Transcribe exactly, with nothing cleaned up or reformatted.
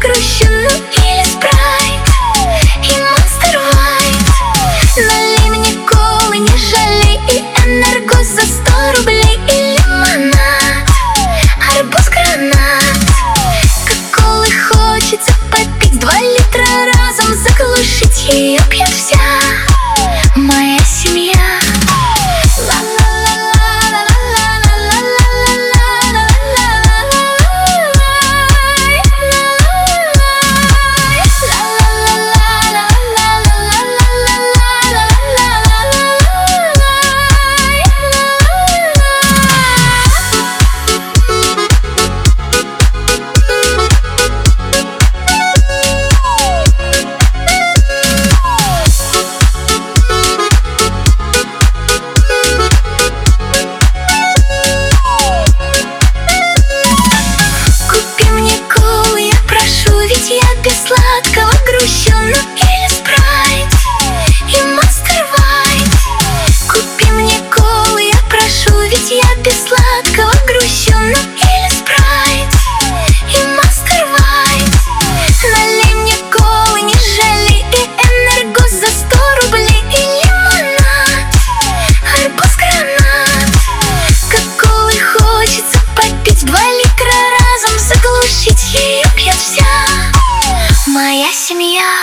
грущу, ну или спрайт и Monster White. Налей мне колы, не жалей, и энерго за сто рублей, и лимонад, арбуз, гранат. Как колы хочется попить, два литра разом заглушить, ее пьет вся моя семья. Я без сладкого грущу, ну или спрайт и Monster White. Купи мне колы, я прошу, ведь я без сладкого грущу, ну или спрайт и Monster White. Налей мне колы, не жалей, и энерго за сто рублей, и лимонад, арбуз, гранат. Как колы хочется попить, два литра разом заглушить, ее пьет вся моя семья.